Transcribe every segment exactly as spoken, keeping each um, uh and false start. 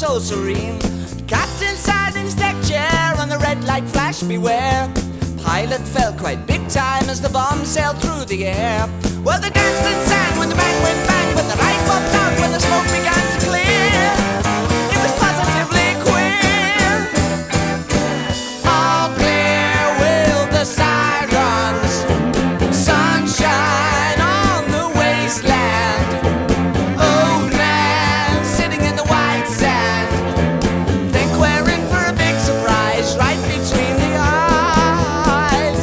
so serene. Captain sat in his deck chair and the red light flashed, beware. Pilot felt quite big time as the bomb sailed through the air. Well, they danced and sang when the bang went bang, but the light popped out when the smoke began to clear. It was positively queer. All clear with the sirens, sunshine on the wasteland. Old man sitting in the white sand. Think we're in for a big surprise right between the eyes.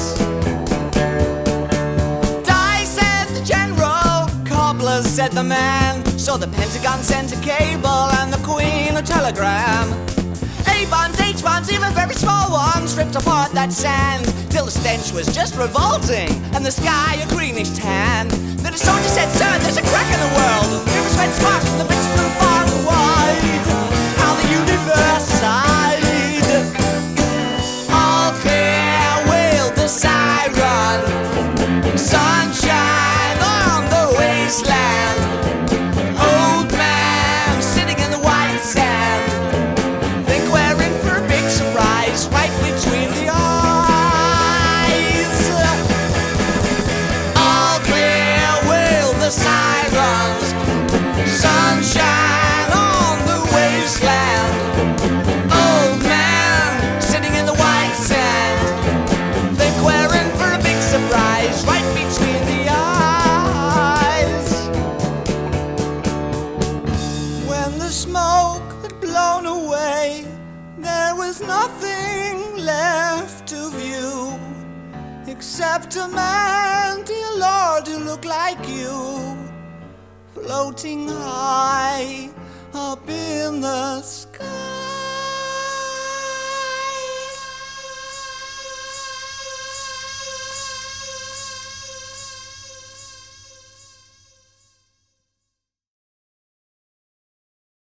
Die, said the general, cobbler, said the man. So the Pentagon sent a cable and the Queen a telegram. A-bombs, H-bombs, even very small ones ripped apart that sand, till the stench was just revolting and the sky a greenish tan. Then a soldier said, sir, there's a crack in the world. The rivers went sparks and the bits flew far and wide. How the universe sighed. All clear, wailed the siren. Sunshine on the wasteland. Old man sitting in the white sand. Think we're in for a big surprise right between the eyes. All clear, wail the sirens. Sunshine on the wasteland. Old man sitting in the white sand. Think we're in for a big surprise right between the eyes. When the smoke had blown away, there was nothing left to view except a man, dear Lord, who looked like you, floating high up in the sky.